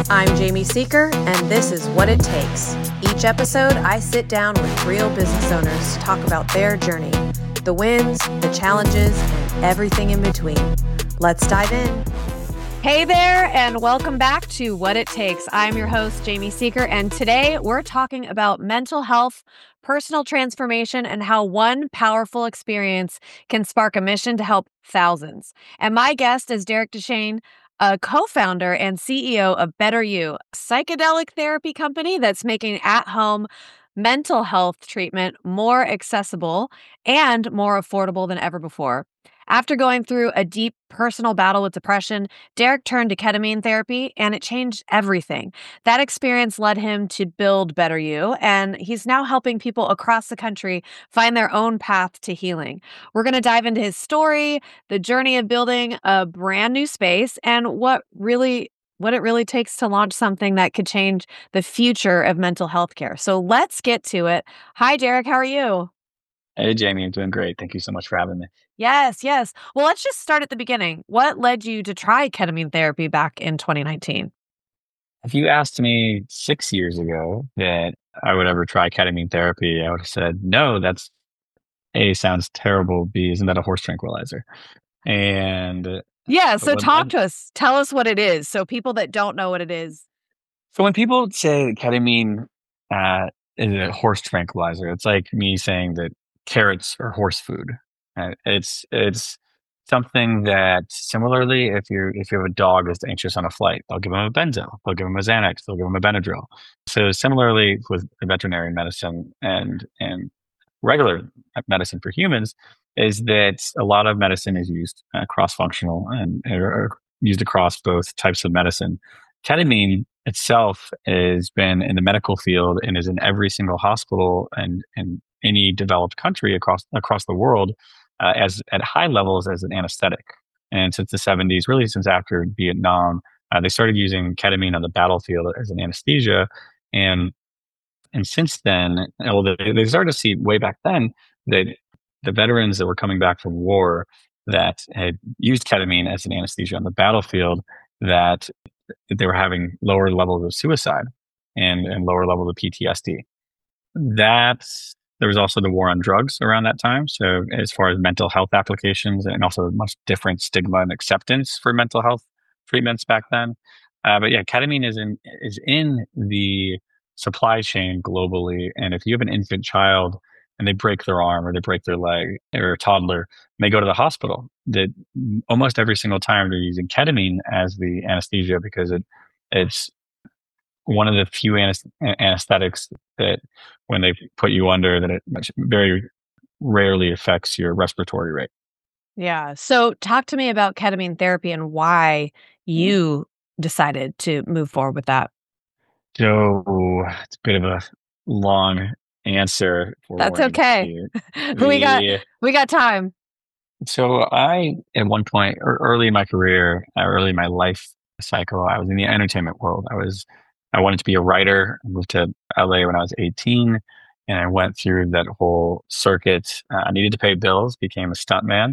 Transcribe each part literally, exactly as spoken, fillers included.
I'm Jamie Seeker, and this is What It Takes. Each episode, I sit down with real business owners to talk about their journey, the wins, the challenges, and everything in between. Let's dive in. Hey there, and welcome back to What It Takes. I'm your host, Jamie Seeker, and today we're talking about mental health, personal transformation, and how one powerful experience can spark a mission to help thousands. And my guest is Derek Deshane, a co-founder and C E O of Better You, a psychedelic therapy company that's making at-home mental health treatment more accessible and more affordable than ever before. After going through a deep personal battle with depression, Derek turned to ketamine therapy, and it changed everything. That experience led him to build Better You, and he's now helping people across the country find their own path to healing. We're going to dive into his story, the journey of building a brand new space, and what really what it really takes to launch something that could change the future of mental health care. So let's get to it. Hi, Derek. How are you? Hey, Jamie, I'm doing great. Thank you so much for having me. Yes, yes. Well, let's just start at the beginning. What led you to try ketamine therapy back in twenty nineteen? If you asked me six years ago that I would ever try ketamine therapy, I would have said, no, that's A, sounds terrible. B, isn't that a horse tranquilizer? And uh, Yeah, but so what talk led, to us. Tell us what it is. So people that don't know what it is. so when people say that ketamine uh, is a horse tranquilizer, it's like me saying that carrots are horse food. Uh, it's it's something that similarly, if you if you have a dog that's anxious on a flight, they'll give them a benzo, they'll give them a Xanax, they'll give them a Benadryl. So similarly with veterinary medicine and and regular medicine for humans, is that a lot of medicine is used uh, cross functional and or used across both types of medicine. Ketamine itself has been in the medical field and is in every single hospital and in any developed country across across the world uh, as at high levels as an anesthetic. And since the seventies, really since after Vietnam, uh, they started using ketamine on the battlefield as an anesthesia. And and since then, well, they, they started to see way back then that the veterans that were coming back from war that had used ketamine as an anesthesia on the battlefield, that they were having lower levels of suicide and, and lower levels of P T S D. That's There was also the war on drugs around that time. So as far as mental health applications and also much different stigma and acceptance for mental health treatments back then. Uh, but yeah, ketamine is in is in the supply chain globally. And if you have an infant child and they break their arm or they break their leg or a toddler, and they go to the hospital, that almost every single time they're using ketamine as the anesthesia because it it's one of the few anes- anesthetics that when they put you under, that it much- very rarely affects your respiratory rate. Yeah. So talk to me about ketamine therapy and why you decided to move forward with that. So it's a bit of a long answer, That's forewarning okay. here. we got The we got time. so I at one point or early in my career, uh, early in my life cycle, I was in the entertainment world. I was I wanted to be a writer. I moved to L A when I was eighteen, and I went through that whole circuit. Uh, I needed to pay bills, became a stuntman,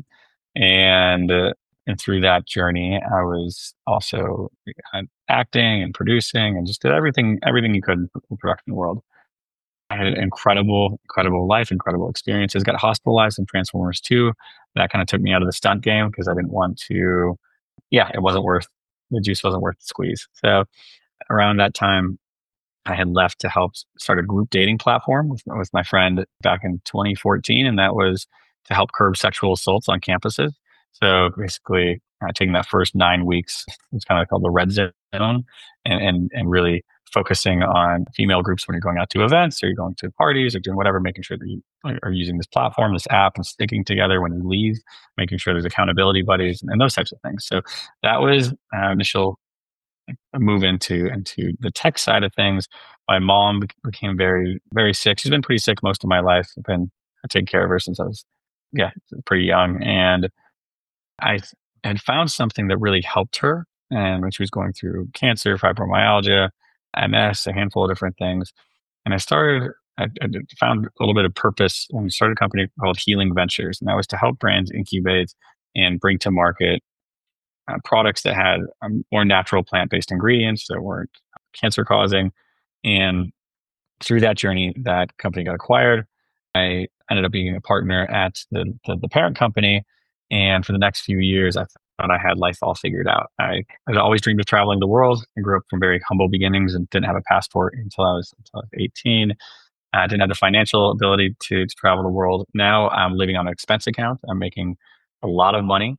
and uh, and through that journey, I was also uh, acting and producing and just did everything everything you could in the production world. I had an incredible, incredible life, incredible experiences. Got hospitalized in Transformers two. That kind of took me out of the stunt game because I didn't want to. Yeah, it wasn't worth the juice wasn't worth the squeeze. So around that time, I had left to help start a group dating platform with, with my friend back in twenty fourteen, and that was to help curb sexual assaults on campuses. So basically, uh, taking that first nine weeks, it's kind of called the red zone, and, and and really focusing on female groups when you're going out to events or you're going to parties or doing whatever, making sure that you are using this platform, this app, and sticking together when you leave, making sure there's accountability buddies and, and those types of things. So that was uh, initial move into into the tech side of things. My mom bec- became very very sick. She's been pretty sick most of my life. I've been taking care of her since I was yeah pretty young, and I had found something that really helped her. And when she was going through cancer, fibromyalgia, M S, a handful of different things, and I started. I, I found a little bit of purpose when we started a company called Healing Ventures, and that was to help brands incubate and bring to market uh, products that had um, more natural plant-based ingredients that weren't cancer causing. And through that journey, that company got acquired. I ended up being a partner at the, the, the parent company. And for the next few years, I thought I had life all figured out. I had always dreamed of traveling the world. I grew up from very humble beginnings and didn't have a passport until I was, until I was eighteen. I didn't have the financial ability to, to travel the world. Now I'm living on an expense account. I'm making a lot of money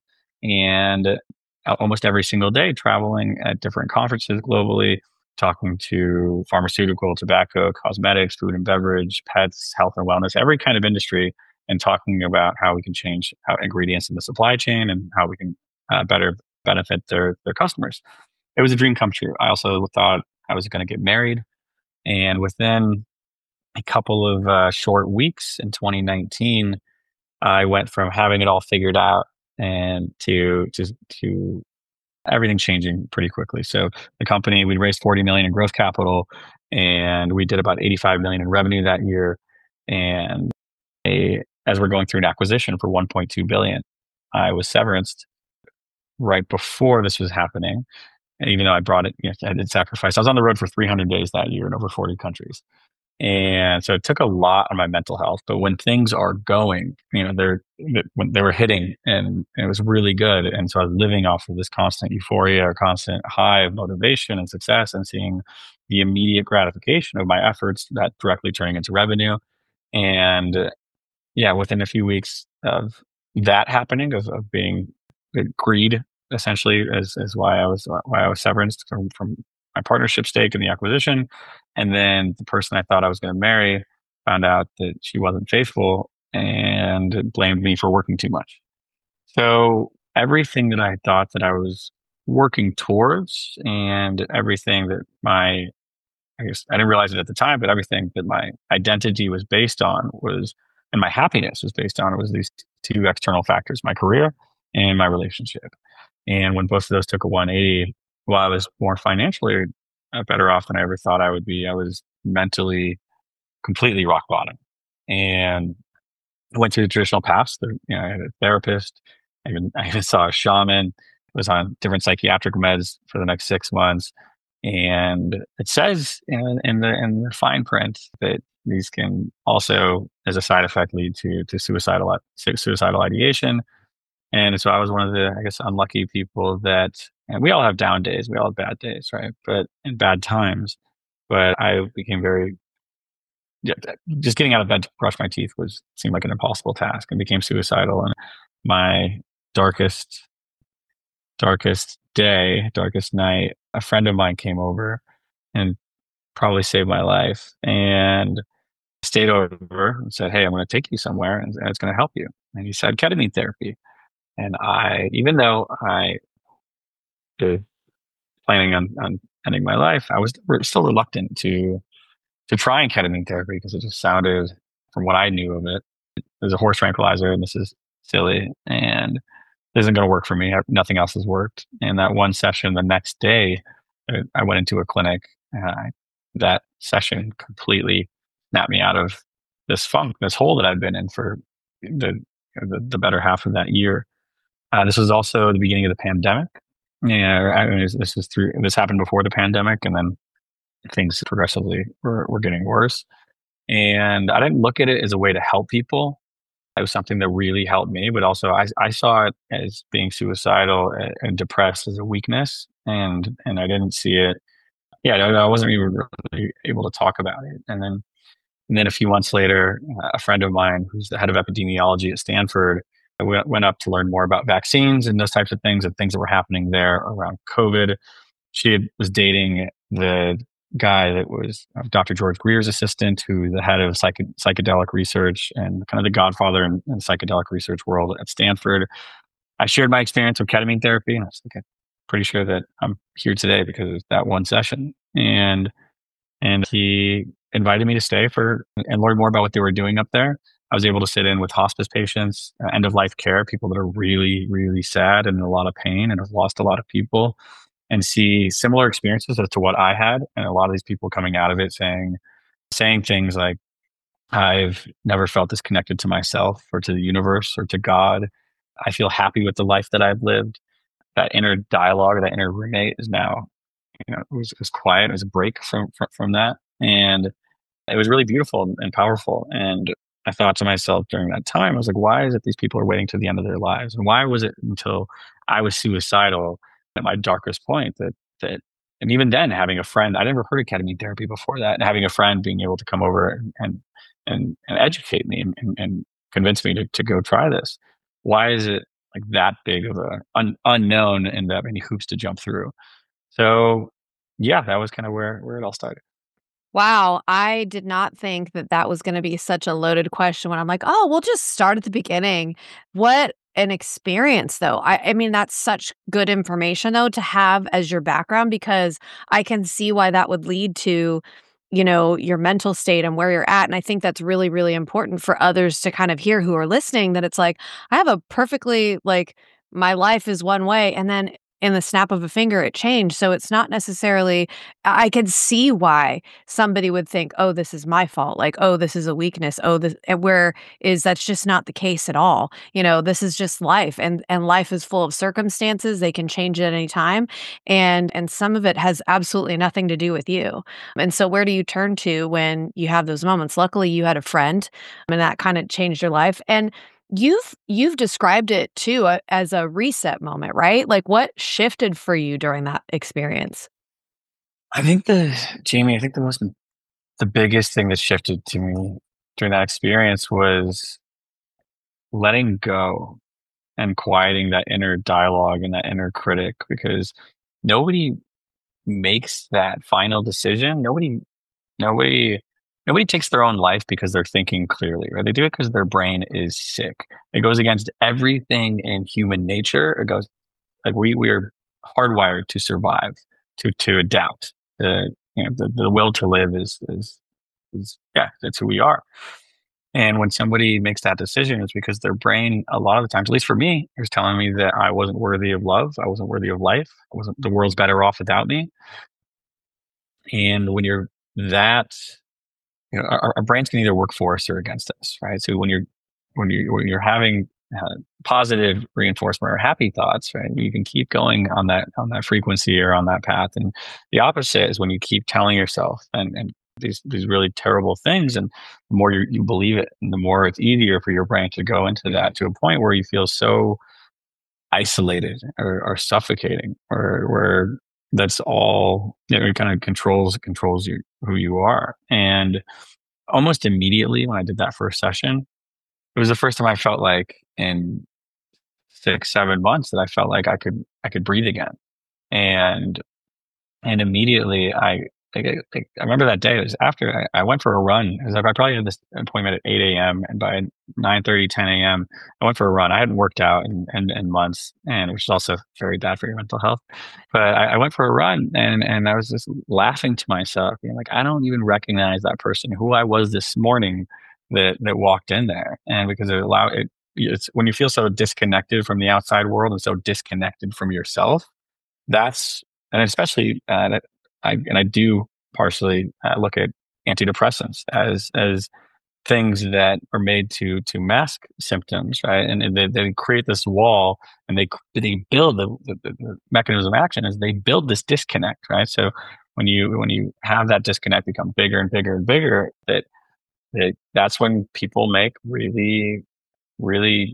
and almost every single day traveling at different conferences globally, talking to pharmaceutical, tobacco, cosmetics, food and beverage, pets, health and wellness, every kind of industry, and talking about how we can change how ingredients in the supply chain and how we can uh, better benefit their, their customers. It was a dream come true. I also thought I was going to get married. And within a couple of uh, short weeks in twenty nineteen, I went from having it all figured out and to just to everything changing pretty quickly. So the company, we raised forty million in growth capital, and we did about eighty-five million in revenue that year. And a, as we're going through an acquisition for one point two billion, I was severanced right before this was happening. And even though I brought it, you know, I did sacrifice. I was on the road for three hundred days that year in over forty countries. And so it took a lot on my mental health. But when things are going, you know, they're when they were hitting, and, and it was really good. And so I was living off of this constant euphoria or constant high of motivation and success, and seeing the immediate gratification of my efforts that directly turning into revenue. And uh, yeah, within a few weeks of that happening, of, of being uh, greed, essentially, is, is why I was why I was severanced from, from my partnership stake in the acquisition. And then the person I thought I was going to marry found out that she wasn't faithful and blamed me for working too much. So everything that I thought that I was working towards, and everything that my, I guess I didn't realize it at the time, but everything that my identity was based on was, and my happiness was based on, it was these two external factors: my career and my relationship. And when both of those took a one eighty, while I was more financially uh, better off than I ever thought I would be, I was mentally completely rock bottom. And I went through the traditional paths. You know, I had a therapist. I even, I even saw a shaman. Was on different psychiatric meds for the next six months. And it says in, in the in the fine print that these can also, as a side effect, lead to to suicidal suicidal ideation. And so I was one of the, I guess, unlucky people that, and we all have down days, we all have bad days, right? But in bad times. But I became very, yeah, just getting out of bed to brush my teeth was seemed like an impossible task, and became suicidal. And my darkest, darkest day, darkest night, a friend of mine came over and probably saved my life, and stayed over and said, "Hey, I'm going to take you somewhere, and, and it's going to help you." And he said, "Ketamine therapy." And I, even though I was planning on, on ending my life, I was still reluctant to to try ketamine therapy, because it just sounded, from what I knew of it, it was a horse tranquilizer, and this is silly, and it isn't going to work for me. Nothing else has worked. And that one session, the next day, I went into a clinic. Uh, that session completely snapped me out of this funk, this hole that I'd been in for the the, the better half of that year. Uh, this was also the beginning of the pandemic. Yeah, I mean, this was through. This happened before the pandemic, and then things progressively were, were getting worse. And I didn't look at it as a way to help people. It was something that really helped me, but also I, I saw it as being suicidal and depressed as a weakness, and and I didn't see it. Yeah, I wasn't even really able to talk about it. And then and then a few months later, a friend of mine who's the head of epidemiology at Stanford, I went up to learn more about vaccines and those types of things, and things that were happening there around COVID. She had, was dating the guy that was Doctor George Greer's assistant, who's the head of psych- psychedelic research and kind of the godfather in, in the psychedelic research world at Stanford. I shared my experience with ketamine therapy, and I was like, I'm pretty sure that I'm here today because of that one session. And and he invited me to stay for and learn more about what they were doing up there. I was able to sit in with hospice patients, uh, end of life care, people that are really, really sad and in a lot of pain and have lost a lot of people, and see similar experiences as to what I had. And a lot of these people coming out of it saying, saying things like, I've never felt this connected to myself or to the universe or to God. I feel happy with the life that I've lived. That inner dialogue, that inner roommate is now you know, it was, it was quiet. It was a break from, from, from that. And it was really beautiful and, and powerful. And I thought to myself during that time, I was like, why is it these people are waiting to the end of their lives? And why was it until I was suicidal at my darkest point that, that, and even then having a friend, I never heard of ketamine therapy before that. And having a friend being able to come over and, and, and, and educate me and, and, and convince me to, to go try this. Why is it like that big of a un, unknown and that many hoops to jump through? So yeah, that was kind of where, where it all started. Wow, I did not think that that was gonna be such a loaded question when I'm like, "Oh, we'll just start at the beginning." What an experience, though. I I mean, that's such good information, though, to have as your background because I can see why that would lead to, you know, your mental state and where you're at, and I think that's really, really important for others to kind of hear who are listening that it's like, I have a perfectly like, my life is one way, and then in the snap of a finger, it changed, so it's not necessarily I I could see why somebody would think, "Oh, this is my fault." Like, "Oh, this is a weakness. Oh, this" and where is that's just not the case at all. You know, this is just life, and and life is full of circumstances. They can change at any time, and and some of it has absolutely nothing to do with you. And so, where do you turn to when you have those moments? Luckily, you had a friend, and that kind of changed your life. And you've you've described it too uh, as a reset moment, right? Like, what shifted for you during that experience? I think the Jamie, I think the most the biggest thing that shifted to me during that experience was letting go and quieting that inner dialogue and that inner critic because nobody makes that final decision. Nobody nobody nobody takes their own life because they're thinking clearly, right? They do it because their brain is sick. It goes against everything in human nature. It goes like we we're hardwired to survive, to to adapt. The you know the, the will to live is is is yeah, that's who we are. And when somebody makes that decision, it's because their brain, a lot of the times, at least for me, is telling me that I wasn't worthy of love, I wasn't worthy of life, I wasn't the world's better off without me. And when you're that, you know, our, our brains can either work for us or against us, right? So when you're when you when you're having uh, positive reinforcement or happy thoughts, right, you can keep going on that on that frequency or on that path. And the opposite is when you keep telling yourself and and these these really terrible things, and the more you, you believe it, and the more it's easier for your brain to go into that to a point where you feel so isolated or, or suffocating, or where that's all you know, it kind of controls controls you who you are. And almost immediately when I did that first session, it was the first time I felt like in six, seven months that I felt like I could I could breathe again. And and immediately I like, I like, I remember that day. It was after I, I went for a run. It was like I probably had this appointment at eight a m and by nine thirty, ten a m, I went for a run. I hadn't worked out in, in, in months, and which is also very bad for your mental health. But I, I went for a run, and and I was just laughing to myself, being like, I don't even recognize that person who I was this morning that that walked in there, and because it allowed it. It's when you feel so disconnected from the outside world and so disconnected from yourself. That's and especially uh, I and I do partially uh, look at antidepressants as as things that are made to to mask symptoms, right? And, and they, they create this wall, and they they build the, the, the mechanism of action is they build this disconnect, right? So when you when you have that disconnect become bigger and bigger and bigger, that that that's when people make really really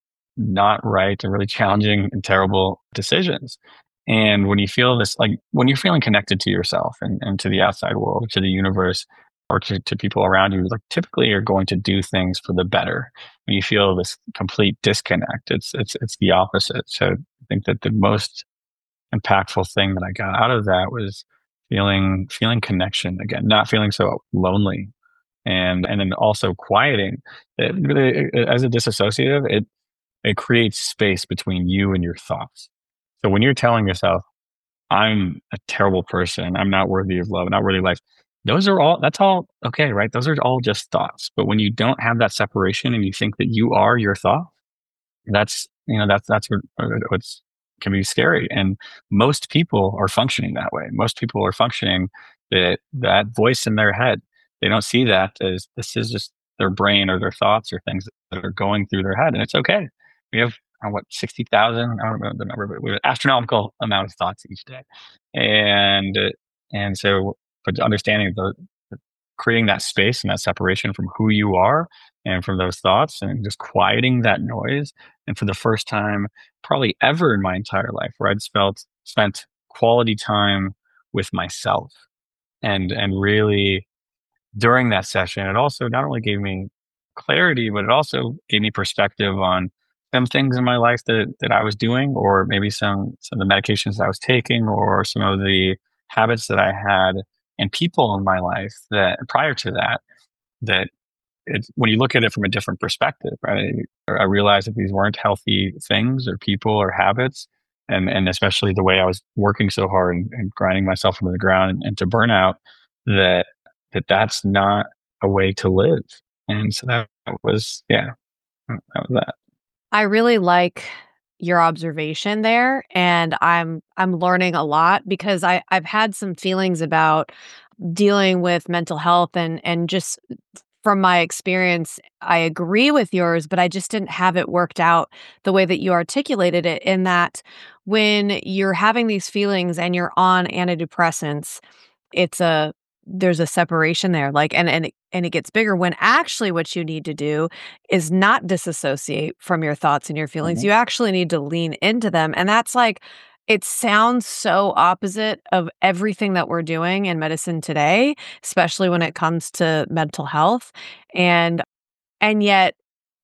not right and really challenging and terrible decisions. And when you feel this, like when you're feeling connected to yourself and, and to the outside world, to the universe, or to, to people around you, like typically you're going to do things for the better. When you feel this complete disconnect, it's it's it's the opposite. So I think that the most impactful thing that I got out of that was feeling feeling connection again, not feeling so lonely, and and then also quieting. It really, as a disassociative, it it creates space between you and your thoughts. So when you're telling yourself, I'm a terrible person, I'm not worthy of love, not worthy of life, those are all, that's all okay, right? Those are all just thoughts. But when you don't have that separation and you think that you are your thought, that's, you know, that's, that's what, what's can be scary. And most people are functioning that way. Most people are functioning that, that voice in their head. They don't see that as this is just their brain or their thoughts or things that are going through their head. And it's okay. We have uh, what, sixty thousand? I don't remember the number, but it was an astronomical amount of thoughts each day. And, uh, and so, but understanding the, the creating that space and that separation from who you are and from those thoughts and just quieting that noise. And for the first time, probably ever in my entire life, where I'd felt spent quality time with myself and and really during that session, it also not only gave me clarity, but it also gave me perspective on some things in my life that that I was doing, or maybe some some of the medications that I was taking, or some of the habits that I had, and people in my life that prior to that, that it's when you look at it from a different perspective, right? I realized that these weren't healthy things or people or habits, and and especially the way I was working so hard and, and grinding myself into the ground and, and to burnout, that that that's not a way to live. And so that was yeah, that was that. I really like your observation there, and I'm I'm learning a lot because I I've had some feelings about dealing with mental health and and just from my experience, I agree with yours, but I just didn't have it worked out the way that you articulated it in that when you're having these feelings and you're on antidepressants, it's a there's a separation there, like, and and it and it gets bigger when actually what you need to do is not disassociate from your thoughts and your feelings. Mhm. You actually need to lean into them, and that's like it sounds so opposite of everything that we're doing in medicine today, especially when it comes to mental health, and and yet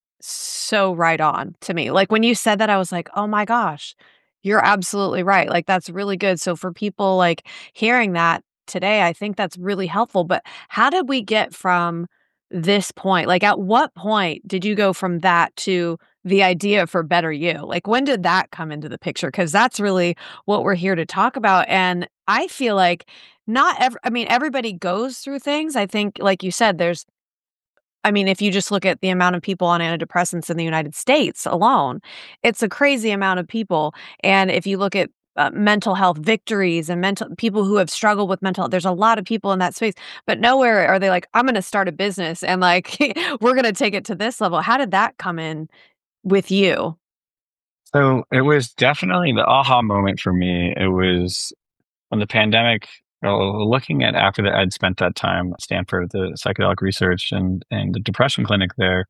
so right on to me. Like, when you said that, I was like, "Oh my gosh, you're absolutely right." Like, that's really good. So for people, like, hearing that today, I think that's really helpful, but how did we get from this point? Like, at what point did you go from that to the idea for Better You? Like, when did that come into the picture? Because that's really what we're here to talk about, and I feel like not ev I mean, everybody goes through things. I think, like you said, there's I mean, if you just look at the amount of people on antidepressants in the United States alone, it's a crazy amount of people. And if you look at uh, mental health victories and mental people who have struggled with mental health, there's a lot of people in that space, but nowhere are they like, I'm going to start a business and like, we're going to take it to this level. How did that come in with you? So it was definitely the aha moment for me. It was when the pandemic, well, looking at after that I'd spent that time at Stanford, the psychedelic research and and the depression clinic there,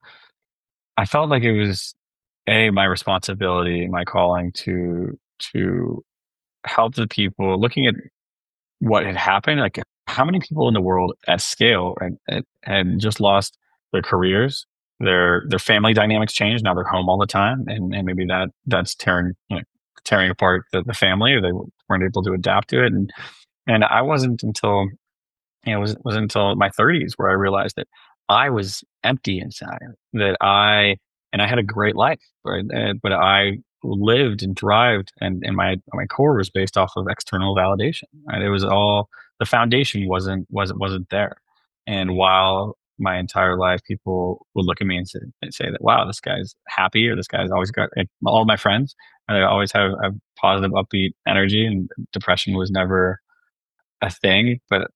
I felt like it was a my responsibility, my calling to to help the people. Looking at what had happened, like how many people in the world at scale and and, and just lost their careers, their their family dynamics changed. Now they're home all the time, and and maybe that that's tearing you know tearing apart the, the family, or they weren't able to adapt to it. And and I wasn't until you know, it was wasn't until my thirties where I realized that I was empty inside, that I and I had a great life, right? And, but I lived and thrived, and and my my core was based off of external validation. Right? It was all the foundation wasn't wasn't wasn't there. And while my entire life, people would look at me and say, and say that, wow, this guy's happy, or this guy's always got like, all my friends. I always have a positive, upbeat energy, and depression was never a thing. But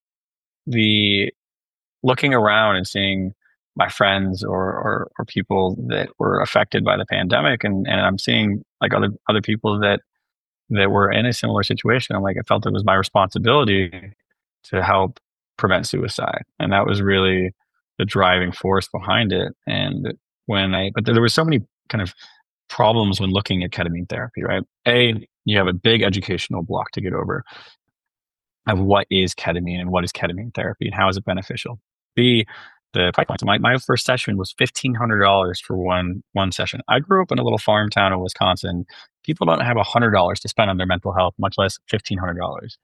the looking around and seeing my friends or, or or people that were affected by the pandemic, and and I'm seeing like other other people that that were in a similar situation. I'm like, I felt it was my responsibility to help prevent suicide, and that was really the driving force behind it. And when I but there were so many kind of problems when looking at ketamine therapy, right? A, you have a big educational block to get over of what is ketamine and what is ketamine therapy and how is it beneficial. B, the price point. So my, my first session was fifteen hundred dollars for one one session. I grew up in a little farm town in Wisconsin. People don't have one hundred dollars to spend on their mental health, much less fifteen hundred dollars.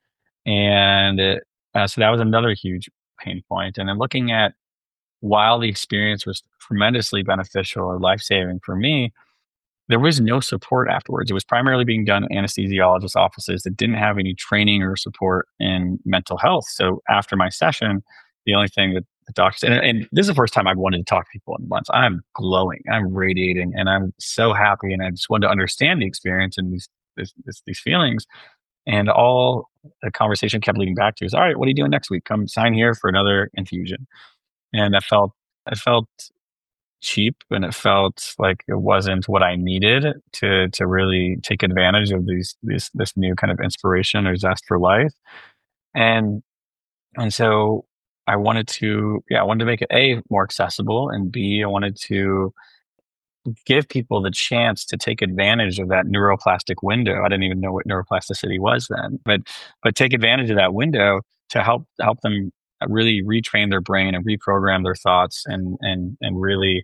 And it, uh, so that was another huge pain point. And then looking at while the experience was tremendously beneficial or life saving for me, there was no support afterwards. It was primarily being done in anesthesiologist offices that didn't have any training or support in mental health. So after my session, the only thing that the doctors and, and this is the first time I've wanted to talk to people in months. I'm glowing, I'm radiating, and I'm so happy. And I just wanted to understand the experience and these this, this, these feelings. And all the conversation kept leading back to is, all right, what are you doing next week? Come sign here for another infusion. And I felt I felt cheap, and it felt like it wasn't what I needed to to really take advantage of these this this new kind of inspiration or zest for life. And and so I wanted to yeah, I wanted to make it A, more accessible, and B, I wanted to give people the chance to take advantage of that neuroplastic window. I didn't even know what neuroplasticity was then, but but take advantage of that window to help help them really retrain their brain and reprogram their thoughts and and and really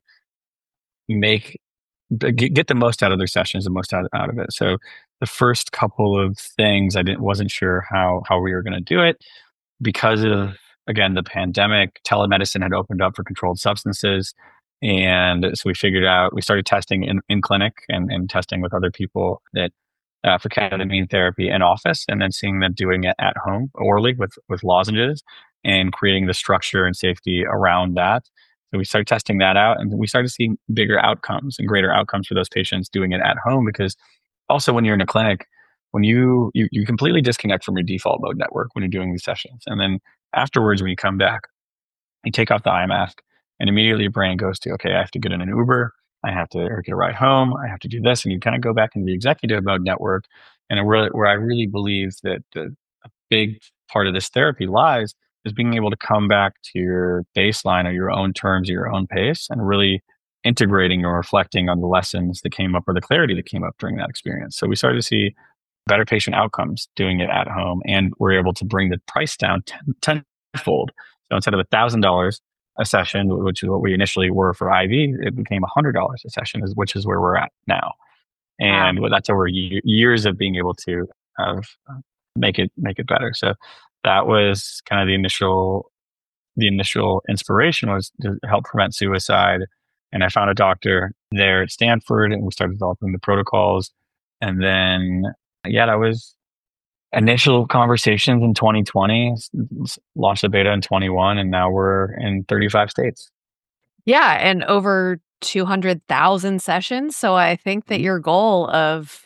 make get get the most out of their sessions, the most out, out of it. So the first couple of things I didn't wasn't sure how how we were going to do it because of, again, the pandemic. Telemedicine had opened up for controlled substances. And so we figured out, we started testing in, in clinic and, and testing with other people that uh, for ketamine therapy in office, and then seeing them doing it at home orally with, with lozenges and creating the structure and safety around that. So we started testing that out, and we started seeing bigger outcomes and greater outcomes for those patients doing it at home. Because also when you're in a clinic, when you, you, you completely disconnect from your default mode network when you're doing these sessions. And then afterwards, when you come back, you take off the eye mask, and immediately your brain goes to, okay, I have to get in an Uber. I have to or get a ride home. I have to do this. And you kind of go back into the executive mode network. And it really, where I really believe that the a big part of this therapy lies is being able to come back to your baseline or your own terms, your own pace, and really integrating or reflecting on the lessons that came up or the clarity that came up during that experience. So we started to see better patient outcomes doing it at home, and we're able to bring the price down ten, tenfold. So instead of a thousand dollars a session, which is what we initially were for I V, it became a hundred dollars a session, which is where we're at now. Wow. And well, that's over years of being able to have uh, make it make it better. So that was kind of the initial the initial inspiration, was to help prevent suicide. And I found a doctor there at Stanford, and we started developing the protocols. And then, yeah, that was initial conversations in twenty twenty, launched the beta in twenty-one, and now we're in thirty-five states. Yeah, and over two hundred thousand sessions. So I think that your goal of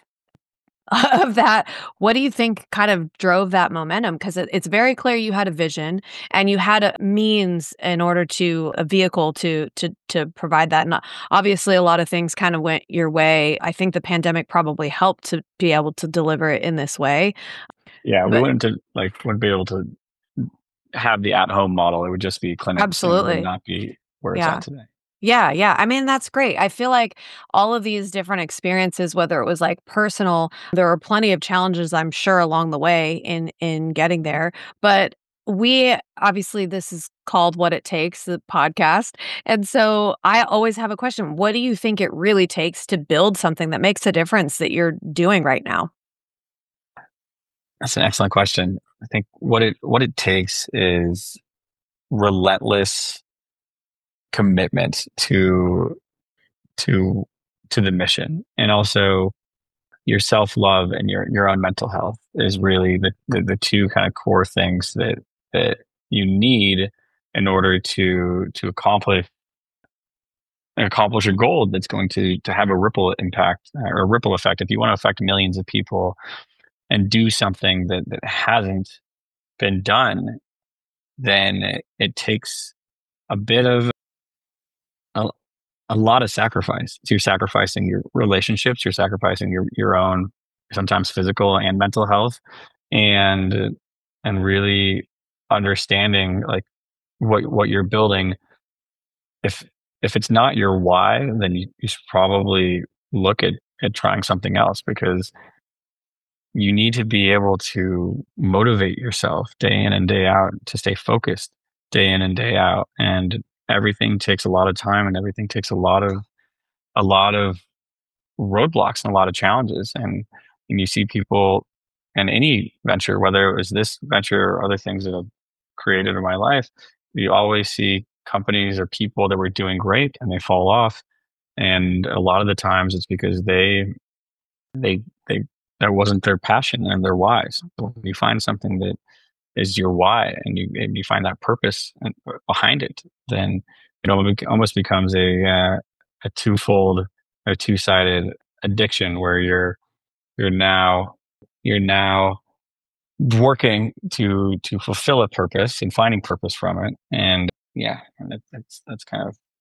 of that, what do you think kind of drove that momentum? Because it, it's very clear you had a vision and you had a means in order to a vehicle to to to provide that. And obviously, a lot of things kind of went your way. I think the pandemic probably helped to be able to deliver it in this way. Yeah, we But wouldn't to like wouldn't be able to have the at home model. It would just be clinics, and it would absolutely, not be where it's yeah. at today. Yeah, yeah. I mean, that's great. I feel like all of these different experiences, whether it was like personal, there are plenty of challenges, I'm sure, along the way in in getting there. But we obviously this is called What It Takes, the podcast. And so I always have a question. What do you think it really takes to build something that makes a difference that you're doing right now? That's an excellent question. I think what it what it takes is relentless commitment to to to the mission, and also your self-love and your your own mental health is really the, the the two kind of core things that that you need in order to to accomplish accomplish a goal that's going to to have a ripple impact or a ripple effect. If you want to affect millions of people and do something that that hasn't been done, then it, it takes a bit of a, a lot of sacrifice. So you're sacrificing your relationships, you're sacrificing your your own, sometimes physical and mental health, and and really understanding like what what you're building. If if it's not your why, then you, you should probably look at at trying something else, because you need to be able to motivate yourself day in and day out to stay focused day in and day out. And everything takes a lot of time, and everything takes a lot of a lot of roadblocks and a lot of challenges. And, and you see people in any venture, whether it was this venture or other things that I've created in my life, you always see companies or people that were doing great and they fall off. And a lot of the times it's because they they they that wasn't their passion and their whys. So when you find something that is your why, and you and you find that purpose and, behind it, then it almost almost becomes a uh, a twofold or two sided addiction, where you're you're now you're now working to to fulfill a purpose and finding purpose from it. And yeah, and that, that's that's kind of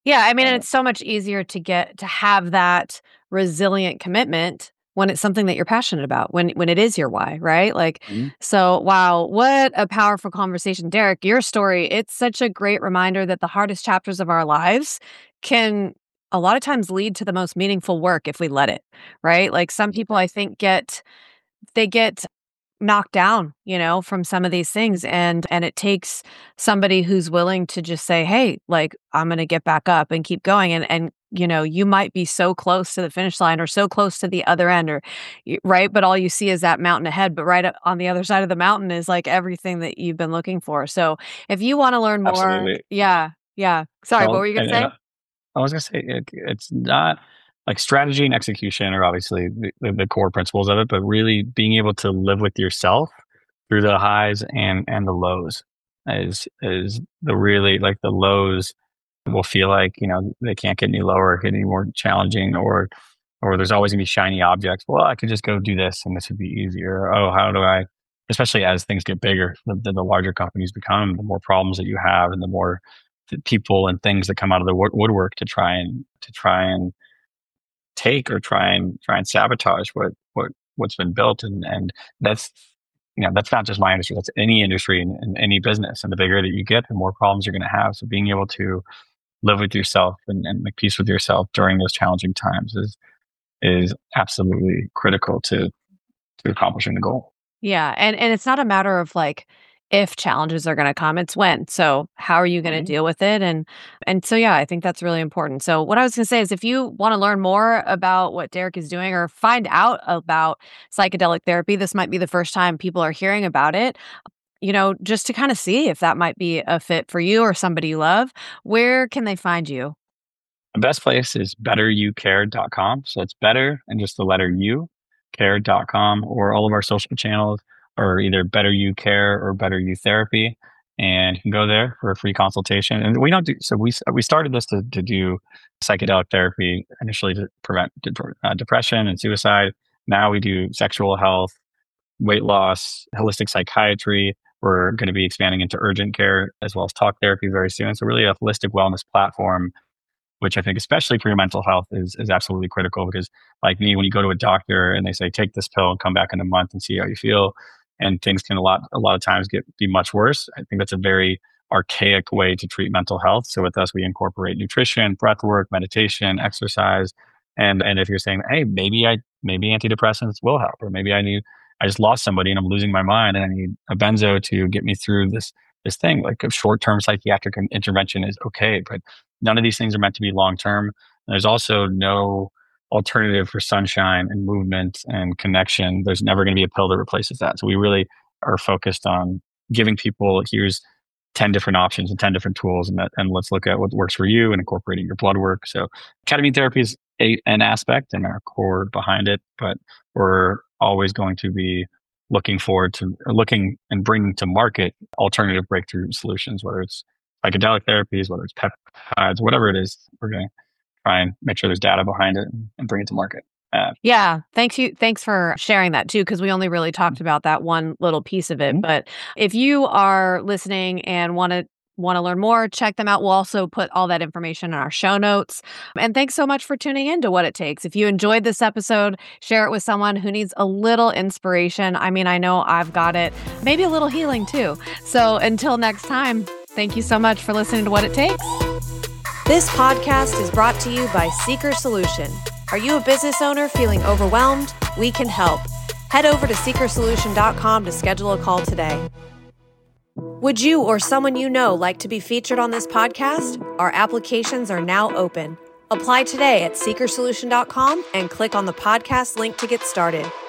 Yeah, I mean, and Uh, it's so much easier to get to have that resilient commitment when it's something that you're passionate about, when when it is your why, right? Like, mhm. so wow, what a powerful conversation. Derek, your story, it's such a great reminder that the hardest chapters of our lives can a lot of times lead to the most meaningful work if we let it, right? Like some people I think get they get knocked down, you know, from some of these things. And and it takes somebody who's willing to just say, "Hey, like I'm going to get back up and keep going." And and you know, you might be so close to the finish line or so close to the other end or y- right, but all you see is that mountain ahead, but right up on the other side of the mountain is like everything that you've been looking for. So, if you want to learn more, Absolutely. yeah. Yeah. Sorry, what Well, were you going to and and say? I I was gonna say it it's not like strategy and execution are obviously the the the core principles of it, but really being able to live with yourself through the highs and and the lows is is the really like the lows will feel like, you know, they can't get any lower, get any more challenging, or or there's always gonna be shiny objects. Well, I could just go do this and this would be easier. Oh, how do I especially as things get bigger, the, the, the larger companies become, the more problems that you have and the more th- people and things that come out of the wood- woodwork to try and to try and take or try and try and sabotage what what what's been built and and that's you know that's not just my industry, that's any industry and, and any business, and the bigger that you get the more problems you're going to have, so being able to live with yourself and, and make peace with yourself during those challenging times is is absolutely critical to to accomplishing the goal. Yeah, and and it's not a matter of like if challenges are going to come, it's when. So, how are you going to Mhm. deal with it? And and so yeah, I think that's really important. So, what I was going to say is if you want to learn more about what Derek is doing or find out about psychedelic therapy, this might be the first time people are hearing about it. You know, just to kind of see if that might be a fit for you or somebody you love, where can they find you? The best place is better you care dot com. So it's better and just the letter U, care dot com, or all of our social channels are either Better You Care or Better You Therapy. And you can go there for a free consultation. And we don't do, so we, we started this to, to do psychedelic therapy initially to prevent de- uh, depression and suicide. Now we do sexual health, weight loss, holistic psychiatry. We're going to be expanding into urgent care as well as talk therapy very soon. So really a holistic wellness platform, which I think, especially for your mental health, is is absolutely critical. Because, like me, when you go to a doctor and they say take this pill and come back in a month and see how you feel, and things can a lot a lot of times get be much worse. I think that's a very archaic way to treat mental health. So with us, we incorporate nutrition, breath work, meditation, exercise, and and if you're saying, hey, maybe I maybe antidepressants will help, or maybe I need I just lost somebody and I'm losing my mind and I need a benzo to get me through this this thing. Like a short term psychiatric intervention is okay, but none of these things are meant to be long term. There's also no alternative for sunshine and movement and connection. There's never going to be a pill that replaces that. So we really are focused on giving people here's ten different options and ten different tools, and that, and let's look at what works for you and incorporating your blood work. So ketamine therapy is a, an aspect and our core behind it, but we're always going to be looking forward to looking and bringing to market alternative breakthrough solutions, whether it's psychedelic therapies, whether it's peptides, whatever it is. We're going to try and make sure there's data behind it and, and bring it to market. Uh, Yeah, thanks you thanks for sharing that too, because we only really talked about that one little piece of it. mhm. But if you are listening and want to want to learn more, check them out. We'll also put all that information in our show notes. And thanks so much for tuning in to What It Takes. If you enjoyed this episode, share it with someone who needs a little inspiration. I mean, I know I've got it, maybe a little healing too. So until next time, thank you so much for listening to What It Takes. This podcast is brought to you by Seeker Solution. Are you a business owner feeling overwhelmed? We can help. Head over to seeker solution dot com to schedule a call today. Would you or someone you know like to be featured on this podcast? Our applications are now open. Apply today at seeker solution dot com and click on the podcast link to get started.